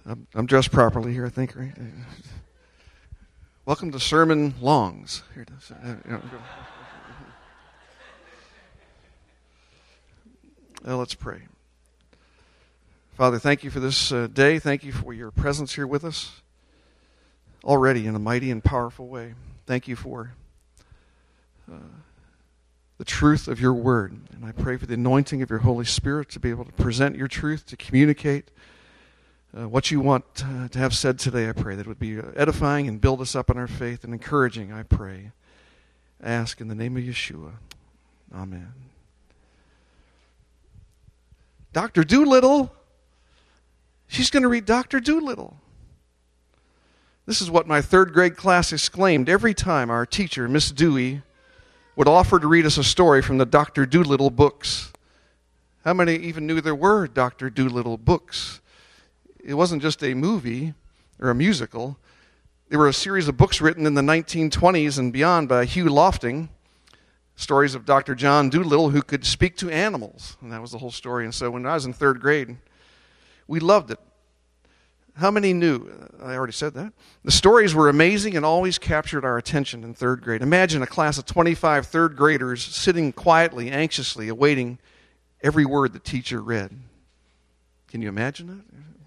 I'm dressed properly here, I think, right? Welcome to Sermon Longs. Here it is. Well, let's pray. Father, thank you for this day. Thank you for your presence here with us already in a mighty and powerful way. Thank you for the truth of your word. And I pray for the anointing of your Holy Spirit to be able to present your truth, to communicate what you want to have said today. I pray that it would be edifying and build us up in our faith and encouraging, I pray. I ask in the name of Yeshua. Amen. Dr. Doolittle. She's going to read Dr. Doolittle. This is what my third grade class exclaimed every time our teacher, Miss Dewey, would offer to read us a story from the Dr. Doolittle books. How many even knew there were Dr. Doolittle books? It wasn't just a movie or a musical. There were a series of books written in the 1920s and beyond by Hugh Lofting, stories of Dr. John Doolittle who could speak to animals. And that was the whole story. And so when I was in third grade, we loved it. How many knew? I already said that. The stories were amazing and always captured our attention in third grade. Imagine a class of 25 third graders sitting quietly, anxiously, awaiting every word the teacher read. Can you imagine that?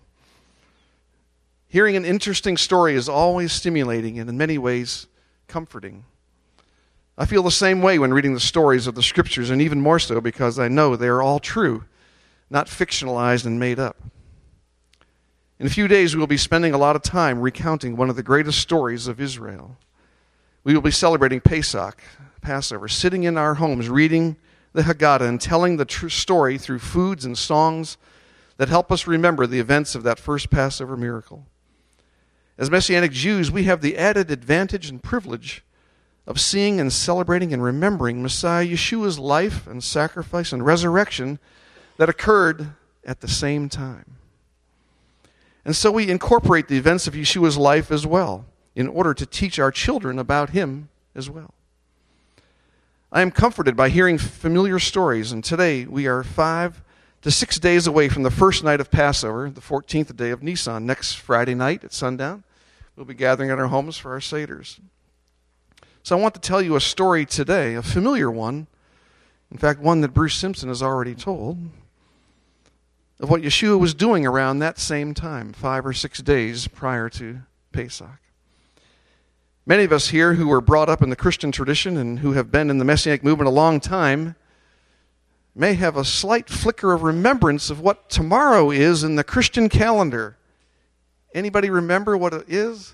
Hearing an interesting story is always stimulating and in many ways comforting. I feel the same way when reading the stories of the Scriptures, and even more so because I know they are all true, not fictionalized and made up. In a few days, we will be spending a lot of time recounting one of the greatest stories of Israel. We will be celebrating Pesach, Passover, sitting in our homes, reading the Haggadah and telling the true story through foods and songs that help us remember the events of that first Passover miracle. As Messianic Jews, we have the added advantage and privilege of seeing and celebrating and remembering Messiah Yeshua's life and sacrifice and resurrection that occurred at the same time. And so we incorporate the events of Yeshua's life as well in order to teach our children about him as well. I am comforted by hearing familiar stories, and today we are 5 to 6 days away from the first night of Passover, the 14th day of Nisan. Next Friday night at sundown, we'll be gathering at our homes for our Seders. So I want to tell you a story today, a familiar one, in fact, one that Bruce Simpson has already told, of what Yeshua was doing around that same time, 5 or 6 days prior to Pesach. Many of us here who were brought up in the Christian tradition and who have been in the Messianic movement a long time may have a slight flicker of remembrance of what tomorrow is in the Christian calendar. Anybody remember what it is?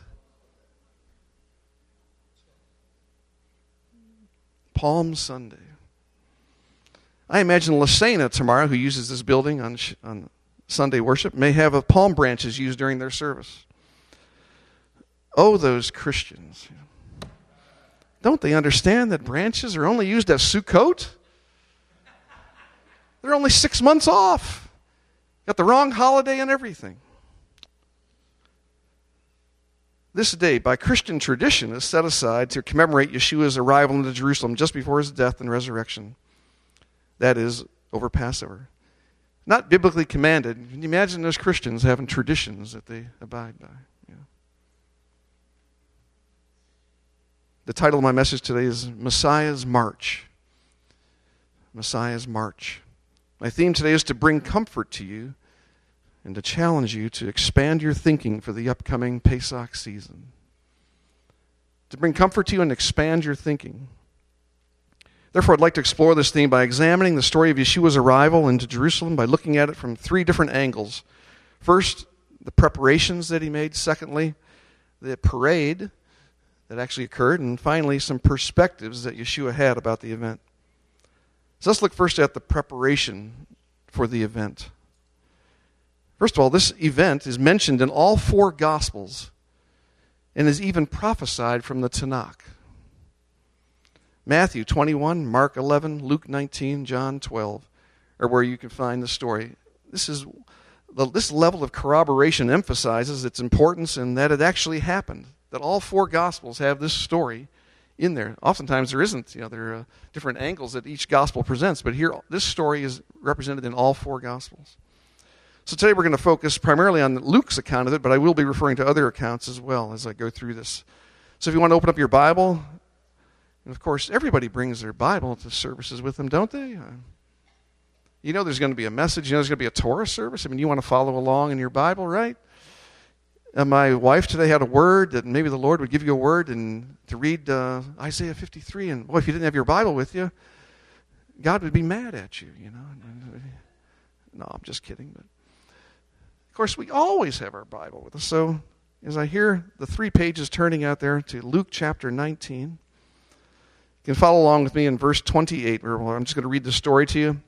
Palm Sunday. I imagine Lasena tomorrow, who uses this building on Sunday worship, may have palm branches used during their service. Oh, those Christians. Don't they understand that branches are only used at Sukkot? They're only 6 months off. Got the wrong holiday and everything. This day, by Christian tradition, is set aside to commemorate Yeshua's arrival into Jerusalem just before his death and resurrection. That is, over Passover. Not biblically commanded. Can you imagine those Christians having traditions that they abide by? Yeah. The title of my message today is Messiah's March. Messiah's March. My theme today is to bring comfort to you and to challenge you to expand your thinking for the upcoming Pesach season. To bring comfort to you and expand your thinking. Therefore, I'd like to explore this theme by examining the story of Yeshua's arrival into Jerusalem by looking at it from 3 different angles. First, the preparations that he made. Secondly, the parade that actually occurred. And finally, some perspectives that Yeshua had about the event. So let's look first at the preparation for the event. First of all, this event is mentioned in all 4 Gospels and is even prophesied from the Tanakh. Matthew 21, Mark 11, Luke 19, John 12 are where you can find the story. This level of corroboration emphasizes its importance and that it actually happened, that all 4 Gospels have this story in there. Oftentimes there isn't. There are different angles that each Gospel presents, but here this story is represented in all 4 Gospels. So today we're going to focus primarily on Luke's account of it, but I will be referring to other accounts as well as I go through this. So if you want to open up your Bible, and of course everybody brings their Bible to services with them, don't they? You know there's going to be a message. You know there's going to be a Torah service. I mean, you want to follow along in your Bible, right? My wife today had a word that maybe the Lord would give you a word and to read Isaiah 53. And boy, if you didn't have your Bible with you, God would be mad at you, you know. No, I'm just kidding. But of course, we always have our Bible with us. So as I hear the 3 pages turning out there to Luke chapter 19, you can follow along with me in verse 28, where I'm just going to read the story to you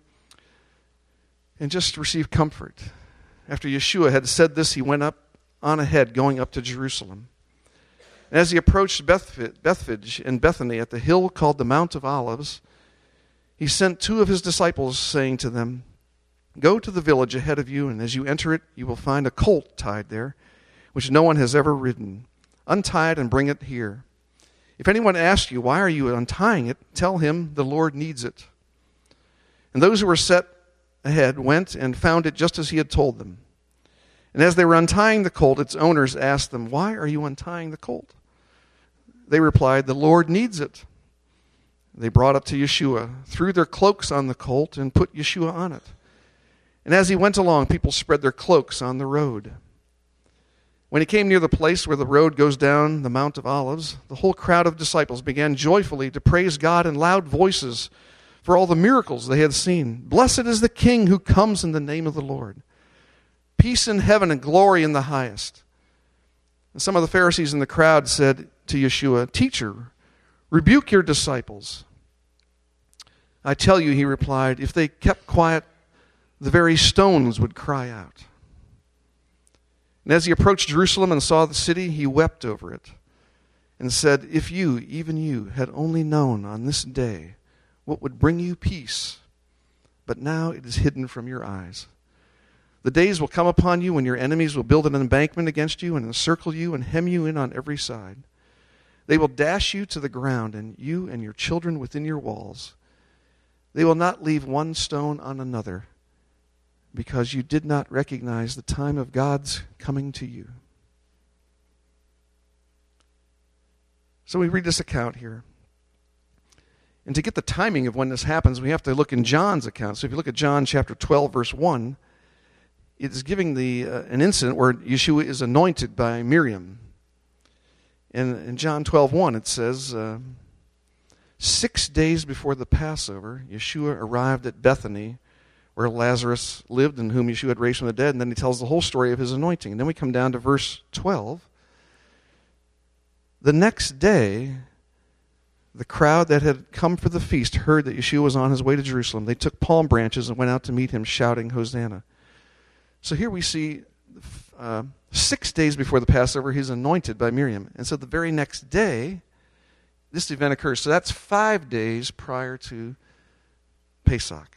and just receive comfort. After Yeshua had said this, he went up on ahead, going up to Jerusalem. And as he approached Bethphage and Bethany at the hill called the Mount of Olives, he sent 2 of his disciples, saying to them, "Go to the village ahead of you, and as you enter it, you will find a colt tied there, which no one has ever ridden. Untie it and bring it here. If anyone asks you, 'Why are you untying it?' tell him the Lord needs it." And those who were set ahead went and found it just as he had told them. And as they were untying the colt, its owners asked them, "Why are you untying the colt?" They replied, "The Lord needs it." They brought it to Yeshua, threw their cloaks on the colt, and put Yeshua on it. And as he went along, people spread their cloaks on the road. When he came near the place where the road goes down the Mount of Olives, the whole crowd of disciples began joyfully to praise God in loud voices for all the miracles they had seen. "Blessed is the King who comes in the name of the Lord. Peace in heaven and glory in the highest." And some of the Pharisees in the crowd said to Yeshua, "Teacher, rebuke your disciples." "I tell you," he replied, "if they kept quiet, the very stones would cry out." And as he approached Jerusalem and saw the city, he wept over it and said, "If you, even you, had only known on this day what would bring you peace, but now it is hidden from your eyes. The days will come upon you when your enemies will build an embankment against you and encircle you and hem you in on every side. They will dash you to the ground, and you and your children within your walls. They will not leave one stone on another, because you did not recognize the time of God's coming to you." So we read this account here. And to get the timing of when this happens, we have to look in John's account. So if you look at John chapter 12, verse 1, it is giving an incident where Yeshua is anointed by Miriam. And in John 12:1, it says, 6 days before the Passover, Yeshua arrived at Bethany, where Lazarus lived and whom Yeshua had raised from the dead. And then he tells the whole story of his anointing. And then we come down to verse 12. The next day, the crowd that had come for the feast heard that Yeshua was on his way to Jerusalem. They took palm branches and went out to meet him, shouting, "Hosanna." So here we see 6 days before the Passover, he's anointed by Miriam. And so the very next day, this event occurs. So that's 5 days prior to Pesach.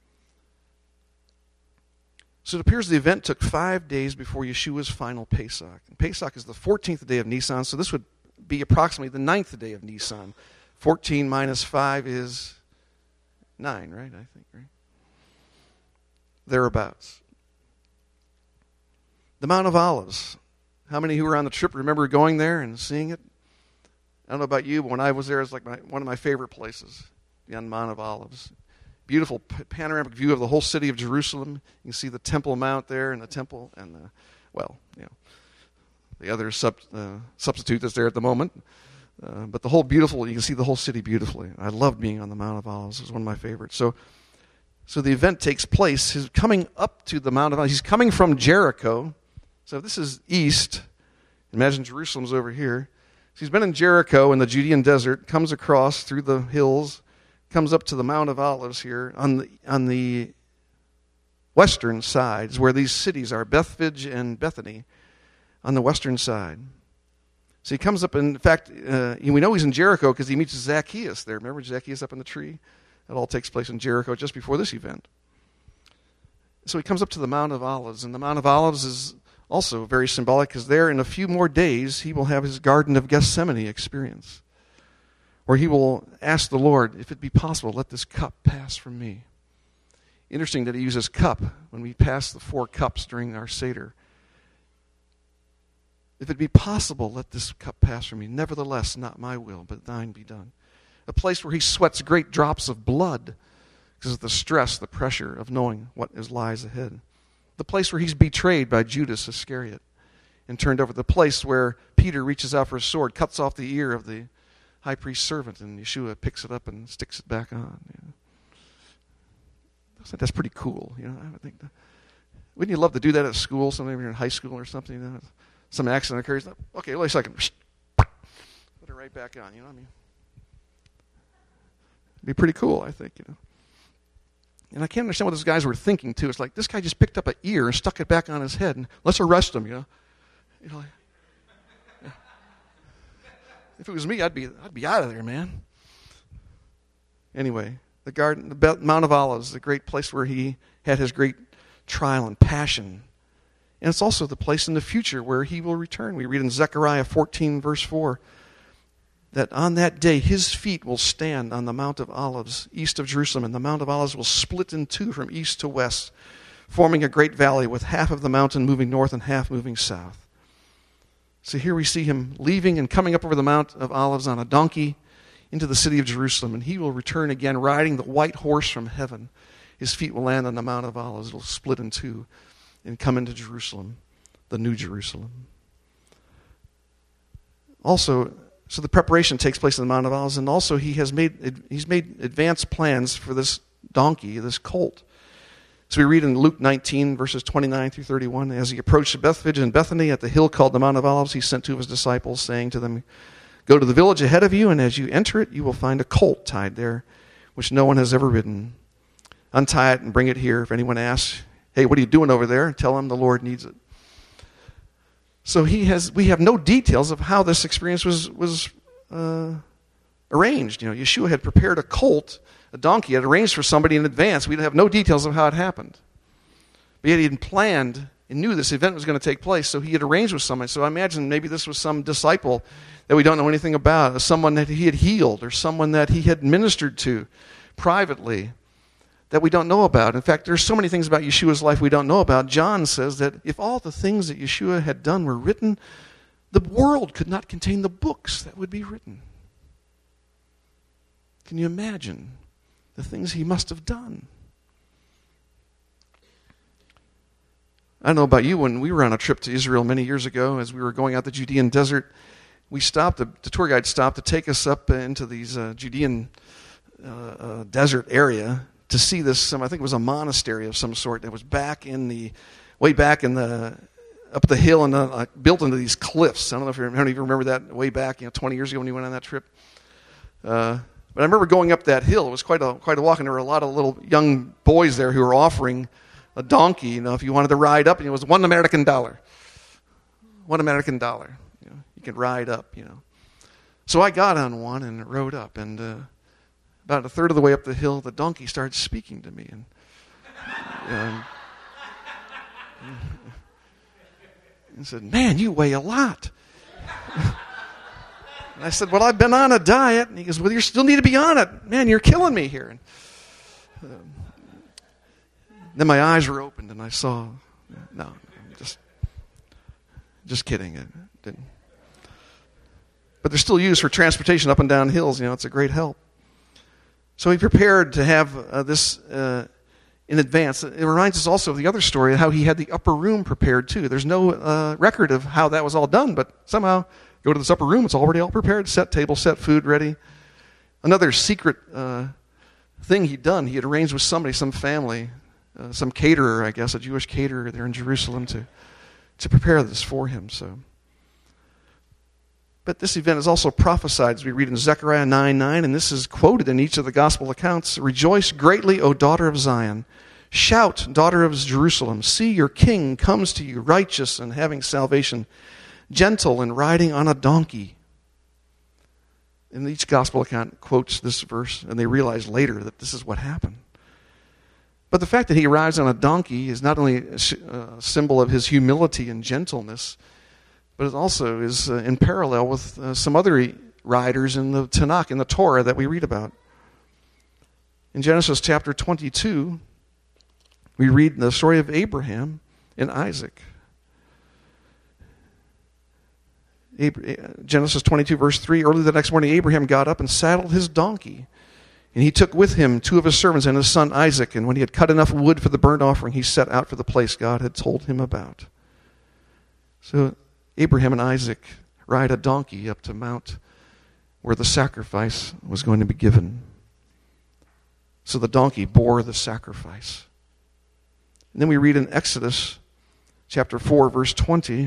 So it appears the event took 5 days before Yeshua's final Pesach. And Pesach is the 14th day of Nisan, so this would be approximately the 9th day of Nisan. 14 minus 5 is 9, right? I think, right? Thereabouts. The Mount of Olives. How many who were on the trip remember going there and seeing it? I don't know about you, but when I was there, it was like one of my favorite places, the Mount of Olives. Beautiful panoramic view of the whole city of Jerusalem. You can see the Temple Mount there, and the temple, and the other substitute that's there at the moment. But the whole beautiful, you can see the whole city beautifully. I loved being on the Mount of Olives. It was one of my favorites. So the event takes place. He's coming up to the Mount of Olives. He's coming from Jericho. So this is east. Imagine Jerusalem's over here. So he's been in Jericho in the Judean desert, comes across through the hills, comes up to the Mount of Olives here on the western side is where these cities are, Bethphage and Bethany, on the western side. So he comes up, in fact, we know he's in Jericho because he meets Zacchaeus there. Remember Zacchaeus up in the tree? That all takes place in Jericho just before this event. So he comes up to the Mount of Olives, and the Mount of Olives is also very symbolic because there in a few more days he will have his Garden of Gethsemane experience, where he will ask the Lord, if it be possible, let this cup pass from me. Interesting that he uses cup when we pass the 4 cups during our Seder. If it be possible, let this cup pass from me. Nevertheless, not my will, but thine be done. A place where he sweats great drops of blood because of the stress, the pressure of knowing what lies ahead. The place where he's betrayed by Judas Iscariot and turned over. The place where Peter reaches out for his sword, cuts off the ear of the high priest's servant, and Yeshua picks it up and sticks it back on. I think that's pretty cool. I would think. Wouldn't you love to do that at school? Sometime you're in high school or something. Some accident occurs. Okay, wait a second. Put it right back on. It'd be pretty cool, I think. And I can't understand what those guys were thinking too. It's like this guy just picked up an ear and stuck it back on his head, and let's arrest him. If it was me, I'd be out of there, man. Anyway, the Mount of Olives, the great place where he had his great trial and passion. And it's also the place in the future where he will return. We read in Zechariah 14, verse 4, that on that day his feet will stand on the Mount of Olives, east of Jerusalem, and the Mount of Olives will split in two from east to west, forming a great valley with half of the mountain moving north and half moving south. So here we see him leaving and coming up over the Mount of Olives on a donkey into the city of Jerusalem, and he will return again riding the white horse from heaven. His feet will land on the Mount of Olives. It will split in two and come into Jerusalem, the new Jerusalem. Also, so the preparation takes place on the Mount of Olives, and also he's made advanced plans for this donkey, this colt. So we read in Luke 19, verses 29 through 31, as he approached Bethphage and Bethany at the hill called the Mount of Olives, he sent 2 of his disciples, saying to them, "Go to the village ahead of you, and as you enter it, you will find a colt tied there, which no one has ever ridden. Untie it and bring it here. If anyone asks, 'Hey, what are you doing over there?' tell him the Lord needs it." So we have no details of how this experience was arranged. Yeshua had prepared a colt, a donkey, had arranged for somebody in advance. We have no details of how it happened. But yet he had planned and knew this event was going to take place, so he had arranged with somebody. So I imagine maybe this was some disciple that we don't know anything about, someone that he had healed, or someone that he had ministered to privately that we don't know about. In fact, there's so many things about Yeshua's life we don't know about. John says that if all the things that Yeshua had done were written, the world could not contain the books that would be written. Can you imagine the things he must have done? I don't know about you, when we were on a trip to Israel many years ago, as we were going out the Judean desert, we stopped, the tour guide stopped to take us up into these Judean desert area to see this, I think it was a monastery of some sort that was way back in the, up the hill and built into these cliffs. I don't know if you remember that way back, 20 years ago when you went on that trip. But I remember going up that hill. It was quite a walk, and there were a lot of little young boys there who were offering a donkey, if you wanted to ride up, and it was $1 American. $1 American. You could ride up, So I got on one and rode up, and about a third of the way up the hill, the donkey started speaking to me, and said, "Man, you weigh a lot." And I said, "Well, I've been on a diet." And he goes, "Well, you still need to be on it. Man, you're killing me here." And then my eyes were opened, and I saw, no, just kidding. It didn't. But they're still used for transportation up and down hills. It's a great help. So he prepared to have this in advance. It reminds us also of the other story, how he had the upper room prepared too. There's no record of how that was all done, but somehow go to this upper room, it's already all prepared, set table, set food ready. Another secret thing he'd done, he had arranged with somebody, some family, some caterer, I guess, a Jewish caterer there in Jerusalem to prepare this for him. But this event is also prophesied, as we read in Zechariah 9:9, and this is quoted in each of the gospel accounts. "Rejoice greatly, O daughter of Zion. Shout, daughter of Jerusalem. See, your king comes to you, righteous and having salvation, gentle and riding on a donkey." And each gospel account quotes this verse, and they realize later that this is what happened. But the fact that he arrives on a donkey is not only a symbol of his humility and gentleness, but it also is in parallel with some other riders in the Tanakh, in the Torah that we read about. In Genesis chapter 22, We read the story of Abraham and Isaac. Genesis 22, verse 3, early the next morning, Abraham got up and saddled his donkey. And he took with him 2 of his servants and his son Isaac. And when he had cut enough wood for the burnt offering, he set out for the place God had told him about. So Abraham and Isaac ride a donkey up to Mount where the sacrifice was going to be given. So the donkey bore the sacrifice. And then we read in Exodus chapter 4, verse 20.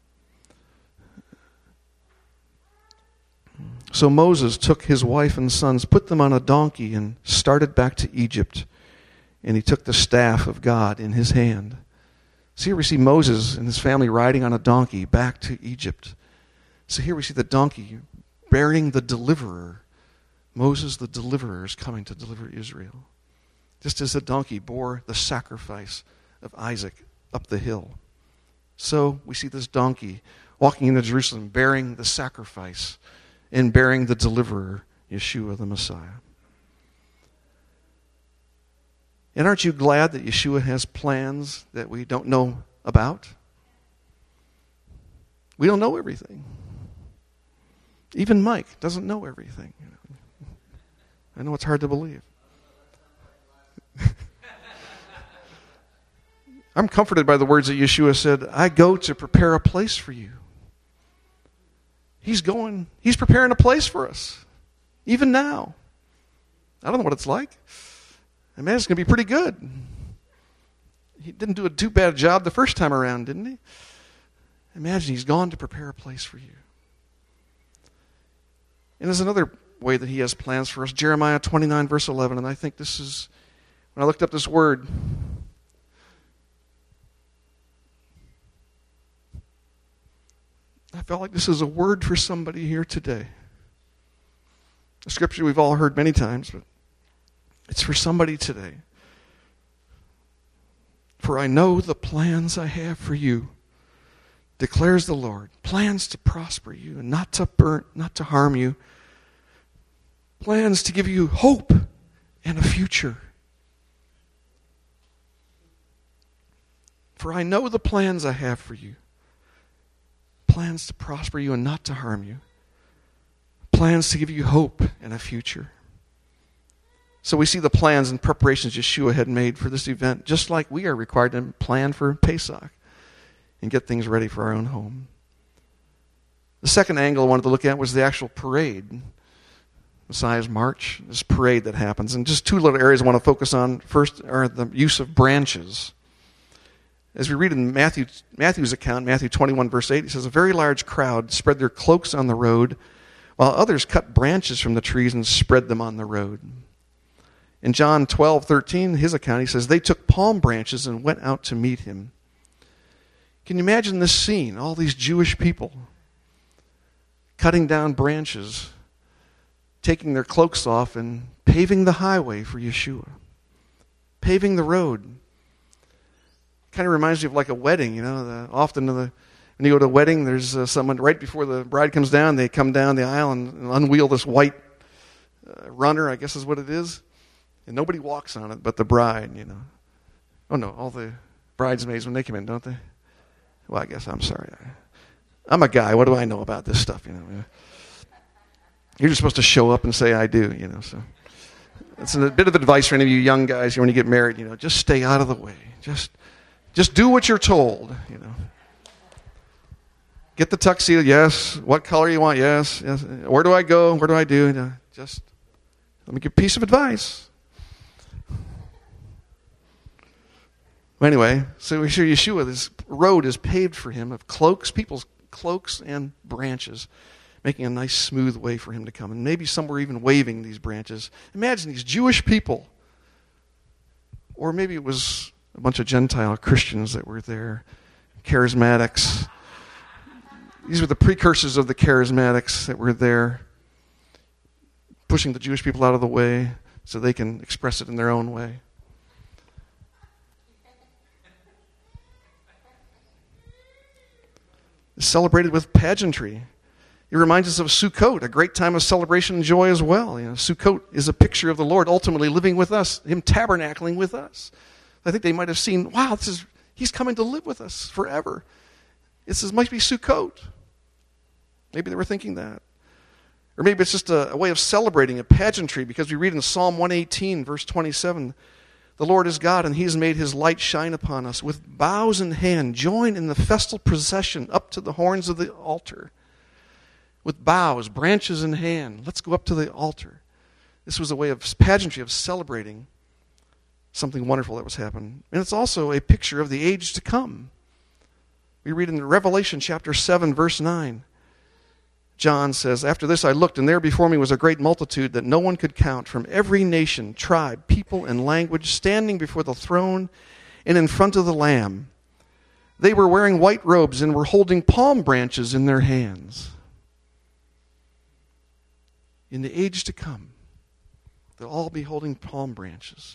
So Moses took his wife and sons, put them on a donkey, and started back to Egypt. And he took the staff of God in his hand. So here we see Moses and his family riding on a donkey back to Egypt. So here we see the donkey bearing the deliverer. Moses, the deliverer, is coming to deliver Israel. Just as the donkey bore the sacrifice of Isaac up the hill. So we see this donkey walking into Jerusalem bearing the sacrifice and bearing the deliverer, Yeshua the Messiah. And aren't you glad that Yeshua has plans that we don't know about? We don't know everything. Even Mike doesn't know everything. I know it's hard to believe. I'm comforted by the words that Yeshua said, I go to prepare a place for you. He's preparing a place for us, even now. I don't know what it's like. I imagine it's going to be pretty good. He didn't do a too bad job the first time around, didn't he? Imagine he's gone to prepare a place for you. And there's another way that he has plans for us. Jeremiah 29, verse 11, and I think this is, when I looked up this word, I felt like this is a word for somebody here today. A scripture we've all heard many times, but it's for somebody today. For I know the plans I have for you, declares the Lord. Plans to prosper you and not to harm you. Plans to give you hope and a future. For I know the plans I have for you. Plans to prosper you and not to harm you. Plans to give you hope and a future. So we see the plans and preparations Yeshua had made for this event, just like we are required to plan for Pesach and get things ready for our own home. The second angle I wanted to look at was the actual parade. Messiah's March, this parade that happens. And just 2 little areas I want to focus on. First are the use of branches. As we read in Matthew's account, Matthew 21, verse 8, it says, a very large crowd spread their cloaks on the road, while others cut branches from the trees and spread them on the road. In John 12:13, his account, he says, they took palm branches and went out to meet him. Can you imagine this scene? All these Jewish people cutting down branches, taking their cloaks off and paving the highway for Yeshua. Paving the road. Kind of reminds me of like a wedding, you know. Often when you go to a wedding, there's someone right before the bride comes down, they come down the aisle and unwheel this white runner, I guess is what it is. And nobody walks on it but the bride, you know. Oh no, all the bridesmaids when they come in, don't they? Well, I guess I'm sorry. I'm a guy. What do I know about this stuff, you know? You're just supposed to show up and say, I do, you know. So it's a bit of advice for any of you young guys when you get married, you know. Just stay out of the way. Just do what you're told, you know. Get the tuxedo, yes. What color you want, yes. Where do I go? Where do I do? You know, just let me give a piece of advice. Anyway, so we see Yeshua, this road is paved for him of cloaks, people's cloaks and branches, making a nice smooth way for him to come. And maybe some were even waving these branches. Imagine these Jewish people. Or maybe it was a bunch of Gentile Christians that were there, charismatics. These were the precursors of the charismatics that were there, pushing the Jewish people out of the way so they can express it in their own way. It's celebrated with pageantry. It reminds us of Sukkot, a great time of celebration and joy as well. You know, Sukkot is a picture of the Lord ultimately living with us, him tabernacling with us. I think they might have seen, wow, he's coming to live with us forever. Might be Sukkot. Maybe they were thinking that. Or maybe it's just a way of celebrating, a pageantry, because we read in Psalm 118, verse 27, the Lord is God, and he has made his light shine upon us. With boughs in hand, join in the festal procession up to the horns of the altar. With boughs, branches in hand, let's go up to the altar. This was a way of pageantry, of celebrating something wonderful that was happening. And it's also a picture of the age to come. We read in Revelation chapter 7, verse 9. John says, after this I looked, and there before me was a great multitude that no one could count, from every nation, tribe, people, and language, standing before the throne and in front of the Lamb. They were wearing white robes and were holding palm branches in their hands. In the age to come, they'll all be holding palm branches.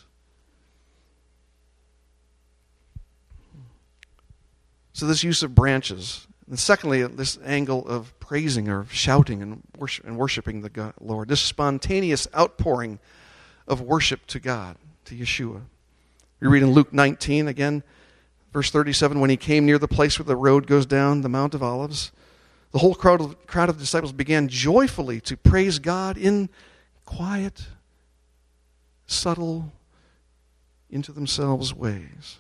So this use of branches. And secondly, this angle of praising or shouting and worshiping the God, Lord. This spontaneous outpouring of worship to God, to Yeshua. We read in Luke 19 again, verse 37, when he came near the place where the road goes down the Mount of Olives, the whole crowd of disciples began joyfully to praise God in quiet, subtle, into themselves ways,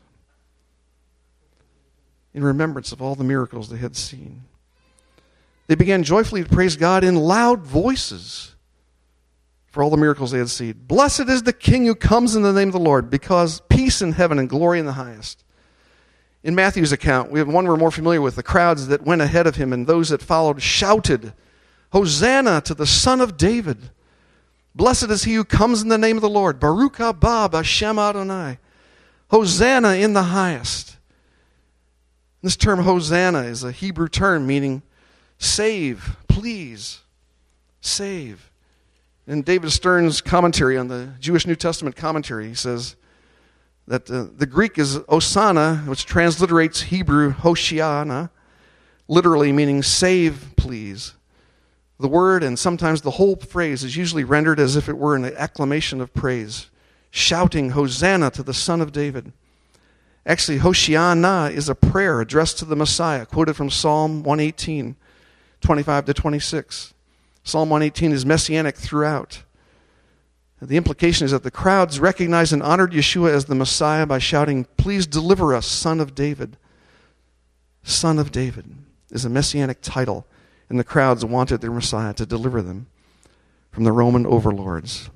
in remembrance of all the miracles they had seen. They began joyfully to praise God in loud voices for all the miracles they had seen. Blessed is the King who comes in the name of the Lord, because peace in heaven and glory in the highest. In Matthew's account, we have one we're more familiar with. The crowds that went ahead of him and those that followed shouted, Hosanna to the Son of David. Blessed is he who comes in the name of the Lord. Baruch haba b'Hashem Adonai. Hosanna in the highest. This term Hosanna is a Hebrew term meaning save, please, save. In David Stern's commentary on the Jewish New Testament commentary, he says that the Greek is Osana, which transliterates Hebrew Hoshiana, literally meaning save, please. The word and sometimes the whole phrase is usually rendered as if it were an acclamation of praise, shouting Hosanna to the Son of David. Actually, Hoshiana is a prayer addressed to the Messiah, quoted from Psalm 118, 25 to 26. Psalm 118 is messianic throughout. The implication is that the crowds recognized and honored Yeshua as the Messiah by shouting, please deliver us, Son of David. Son of David is a messianic title, and the crowds wanted their Messiah to deliver them from the Roman overlords.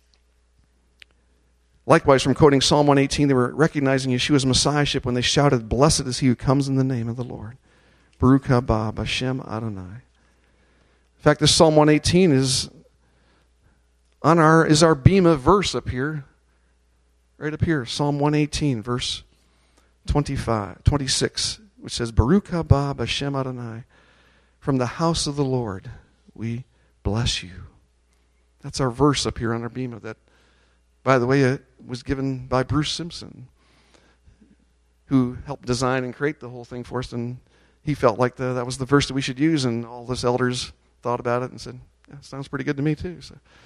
Likewise, from quoting Psalm 118, they were recognizing Yeshua's messiahship when they shouted, blessed is he who comes in the name of the Lord. Baruch haba b'Hashem Adonai. In fact, this Psalm 118 is our Bima verse up here. Right up here, Psalm 118, verse 26, which says, Baruch haba b'Hashem Adonai. From the house of the Lord, we bless you. That's our verse up here on our Bima that, by the way, it was given by Bruce Simpson, who helped design and create the whole thing for us, and he felt like that was the verse that we should use, and all those elders thought about it and said, yeah, sounds pretty good to me too.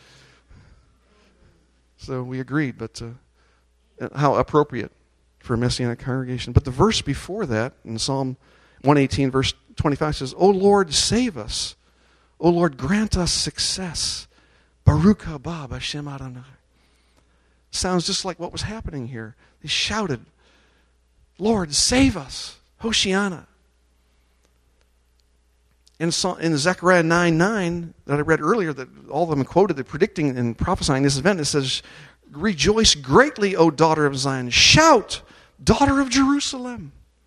So we agreed, but how appropriate for a Messianic congregation. But the verse before that, in Psalm 118, verse 25, says, O Lord, save us. O Lord, grant us success. Baruch haba b'Hashem Adonai. Sounds just like what was happening here. They shouted, Lord, save us. Hoshiana. In Zechariah 9:9 that I read earlier, that all of them quoted, they're predicting and prophesying this event, it says, rejoice greatly, O daughter of Zion. Shout, daughter of Jerusalem.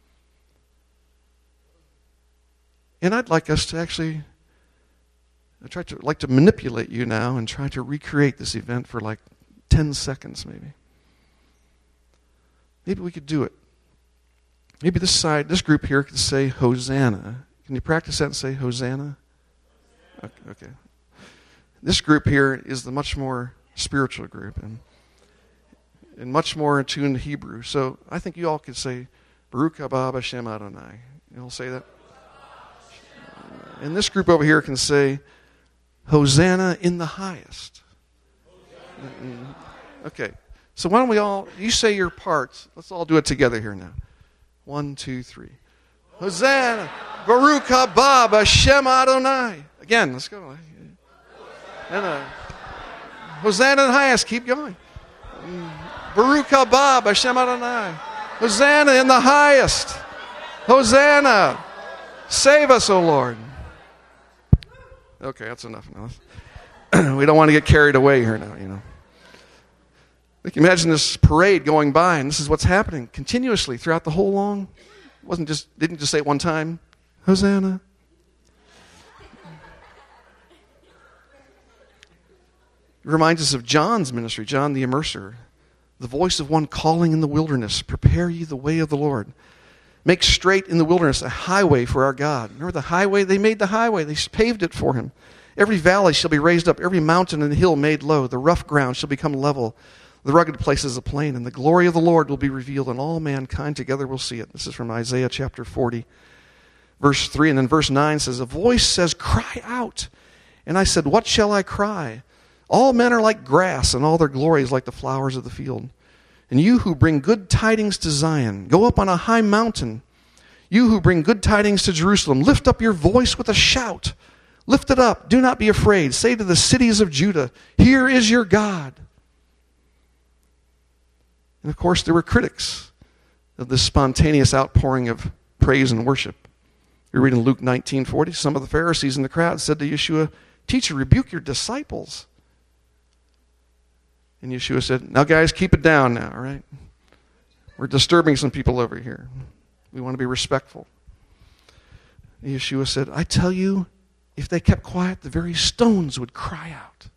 And I'd like us to actually, like to manipulate you now and try to recreate this event for like 10 seconds maybe. Maybe we could do it. Maybe this group here could say Hosanna. Can you practice that and say Hosanna? Okay. This group here is the much more spiritual group and much more attuned to Hebrew. So I think you all could say Baruch haba b'Hashem Adonai. You all say that? And this group over here can say Hosanna in the highest. Okay. So why don't we all, you say your parts. Let's all do it together here now. 1, 2, 3. Hosanna, Baruch haba b'Shem Adonai. Again, let's go. And Hosanna in the highest. Keep going. Baruch haba b'Shem Adonai. Hosanna in the highest. Hosanna. Save us, O Lord. Okay, that's enough now. We don't want to get carried away here now, you know. You can imagine this parade going by, and this is what's happening continuously throughout the whole long. Didn't just say it one time. Hosanna. It reminds us of John's ministry, John the Immerser. The voice of one calling in the wilderness, prepare ye the way of the Lord. Make straight in the wilderness a highway for our God. Remember the highway? They made the highway. They paved it for him. Every valley shall be raised up, every mountain and hill made low. The rough ground shall become level, the rugged places a plain, and the glory of the Lord will be revealed, and all mankind together will see it. This is from Isaiah chapter 40, verse 3. And then verse 9 says, a voice says, cry out. And I said, what shall I cry? All men are like grass, and all their glory is like the flowers of the field. And you who bring good tidings to Zion, go up on a high mountain. You who bring good tidings to Jerusalem, lift up your voice with a shout. Lift it up, do not be afraid. Say to the cities of Judah, here is your God. And of course, there were critics of this spontaneous outpouring of praise and worship. We read in Luke 19:40, some of the Pharisees in the crowd said to Yeshua, teacher, rebuke your disciples. And Yeshua said, now guys, keep it down now, all right? We're disturbing some people over here. We want to be respectful. And Yeshua said, I tell you, if they kept quiet, the very stones would cry out.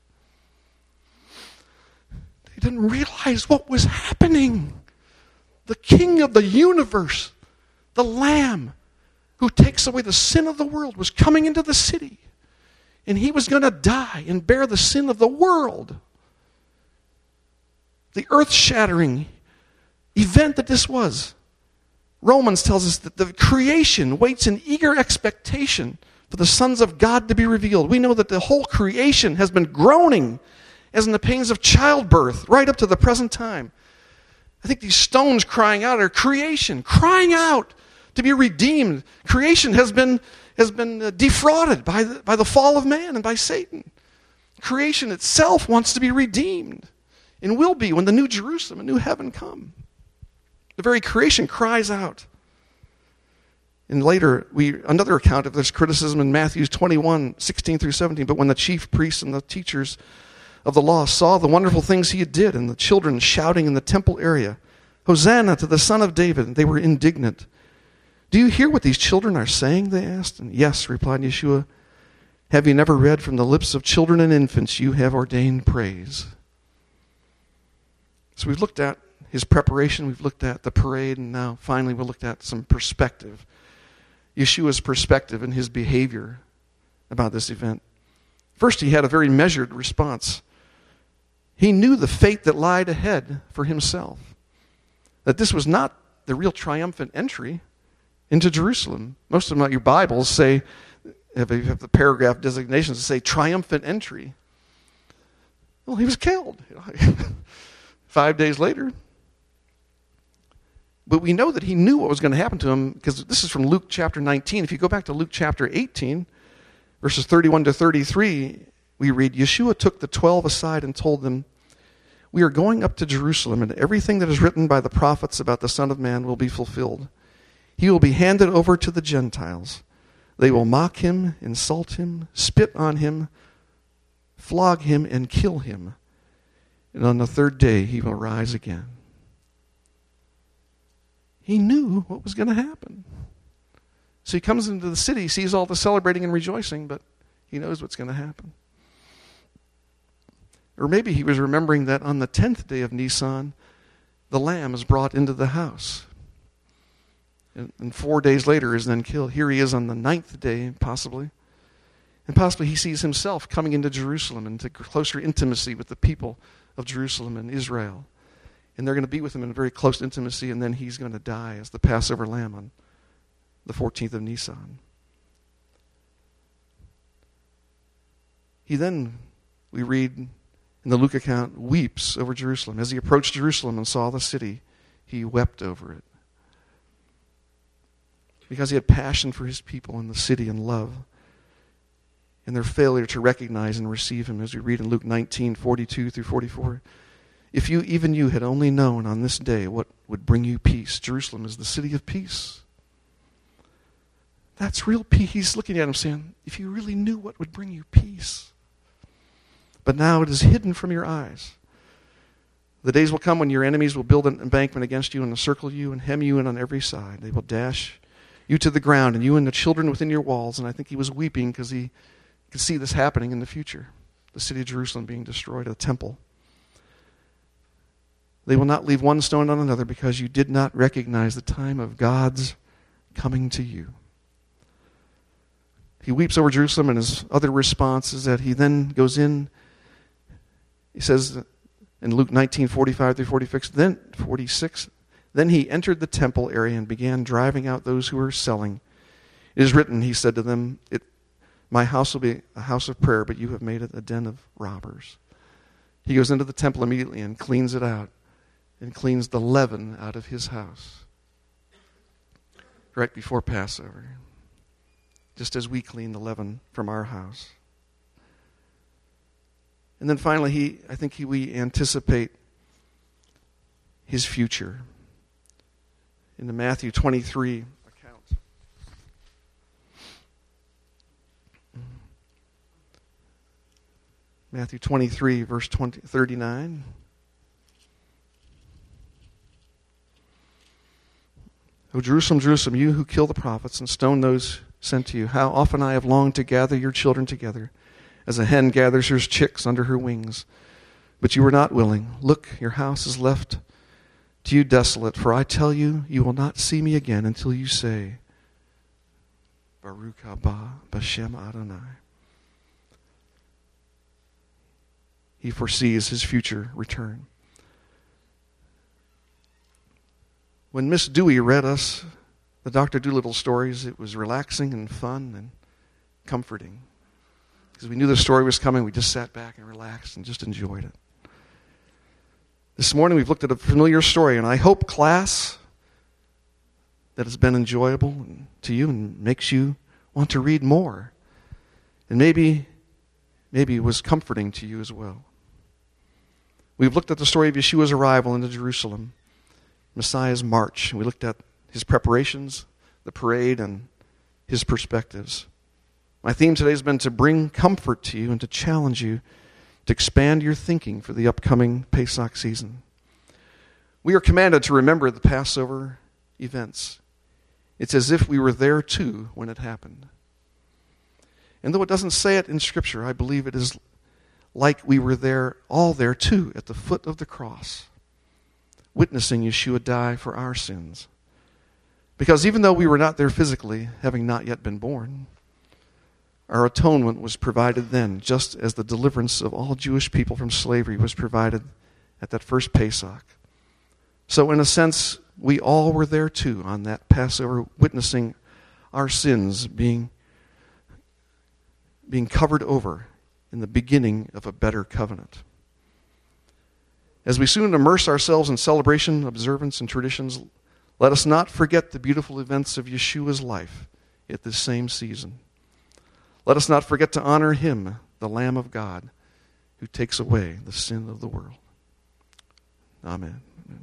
They didn't realize what was happening. The King of the universe, the Lamb who takes away the sin of the world, was coming into the city. And he was going to die and bear the sin of the world. The earth-shattering event that this was. Romans tells us that the creation waits in eager expectation for the sons of God to be revealed. We know that the whole creation has been groaning as in the pains of childbirth right up to the present time. I think these stones crying out are creation, crying out to be redeemed. Creation has been defrauded by the fall of man and by Satan. Creation itself wants to be redeemed and will be when the new Jerusalem and new heaven come. The very creation cries out. And later, another account of this criticism in Matthew 21:16 through 17. But when the chief priests and the teachers of the law saw the wonderful things he did, and the children shouting in the temple area, Hosanna to the Son of David, they were indignant. Do you hear what these children are saying? They asked. And yes, replied Yeshua. Have you never read, from the lips of children and infants you have ordained praise? So we've looked at his preparation, we've looked at the parade, and now finally we'll look at some perspective. Yeshua's perspective and his behavior about this event. First, he had a very measured response. He knew the fate that lied ahead for himself. That this was not the real triumphant entry into Jerusalem. Most of them, your Bibles say, if you have the paragraph designations, say triumphant entry. Well, he was killed 5 days later. But we know that he knew what was going to happen to him, because this is from Luke chapter 19. If you go back to Luke chapter 18, verses 31 to 33, we read, Yeshua took the 12 aside and told them, we are going up to Jerusalem, and everything that is written by the prophets about the Son of Man will be fulfilled. He will be handed over to the Gentiles. They will mock him, insult him, spit on him, flog him, and kill him. And on the third day he will rise again. He knew what was going to happen. So he comes into the city, sees all the celebrating and rejoicing, but he knows what's going to happen. Or maybe he was remembering that on the 10th day of Nisan, the lamb is brought into the house. And 4 days later is then killed. Here he is on the 9th day, possibly. And possibly he sees himself coming into Jerusalem, into closer intimacy with the people of Jerusalem and Israel. And they're going to be with him in very close intimacy, and then he's going to die as the Passover lamb on the 14th of Nisan. He then, we read, in the Luke account, weeps over Jerusalem. As he approached Jerusalem and saw the city, he wept over it. Because he had passion for his people and the city and love, and their failure to recognize and receive him, as we read in Luke 19:42 through 44. If you, even you, had only known on this day what would bring you peace. Jerusalem is the city of peace. That's real peace. He's looking at him saying, if you really knew what would bring you peace. But now it is hidden from your eyes. The days will come when your enemies will build an embankment against you and encircle you and hem you in on every side. They will dash you to the ground, and you and the children within your walls. And I think he was weeping because he could see this happening in the future. The city of Jerusalem being destroyed, a temple. They will not leave one stone on another because you did not recognize the time of God's coming to you. He weeps over Jerusalem, and his other response is that he then goes in. He says in Luke 19:45 through 46, then he entered the temple area and began driving out those who were selling. It is written, he said to them, my house will be a house of prayer, but you have made it a den of robbers. He goes into the temple immediately and cleans it out, and cleans the leaven out of his house right before Passover, just as we clean the leaven from our house. And then finally, we anticipate his future. In the Matthew 23 account, Matthew 23, verse 39. O Jerusalem, Jerusalem, you who kill the prophets and stone those sent to you, how often I have longed to gather your children together, as a hen gathers her chicks under her wings. But you were not willing. Look, your house is left to you desolate, for I tell you, you will not see me again until you say, Baruch haba b'Shem Adonai. He foresees his future return. When Miss Dewey read us the Dr. Dolittle stories, it was relaxing and fun and comforting. Because we knew the story was coming, we just sat back and relaxed and just enjoyed it. This morning we've looked at a familiar story, and I hope, class, that has been enjoyable to you and makes you want to read more. And maybe it was comforting to you as well. We've looked at the story of Yeshua's arrival into Jerusalem, Messiah's march. We looked at his preparations, the parade, and his perspectives. My theme today has been to bring comfort to you and to challenge you to expand your thinking for the upcoming Pesach season. We are commanded to remember the Passover events. It's as if we were there too when it happened. And though it doesn't say it in Scripture, I believe it is like we were there, all there too, at the foot of the cross, witnessing Yeshua die for our sins. Because even though we were not there physically, having not yet been born, our atonement was provided then, just as the deliverance of all Jewish people from slavery was provided at that first Pesach. So in a sense, we all were there too on that Passover, witnessing our sins being covered over in the beginning of a better covenant. As we soon immerse ourselves in celebration, observance, and traditions, let us not forget the beautiful events of Yeshua's life at this same season. Let us not forget to honor him, the Lamb of God, who takes away the sin of the world. Amen.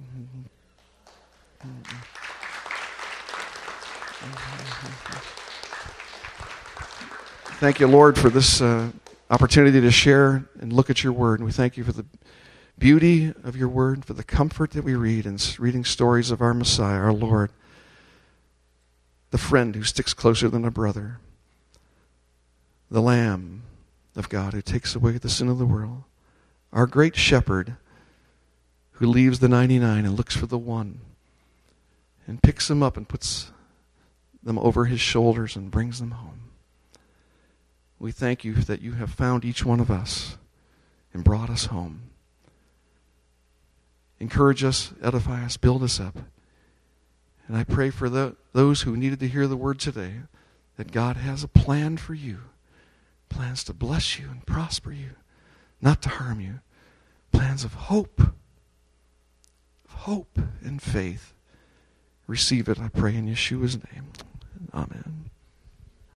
Thank you, Lord, for this opportunity to share and look at your word. And we thank you for the beauty of your word, for the comfort that we read in reading stories of our Messiah, our Lord, the friend who sticks closer than a brother, the Lamb of God who takes away the sin of the world, our great shepherd who leaves the 99 and looks for the one and picks them up and puts them over his shoulders and brings them home. We thank you that you have found each one of us and brought us home. Encourage us, edify us, build us up. And I pray for those who needed to hear the word today, that God has a plan for you, plans to bless you and prosper you, not to harm you, kinds of hope. Hope and faith. Receive it, I pray, in Yeshua's name. Amen.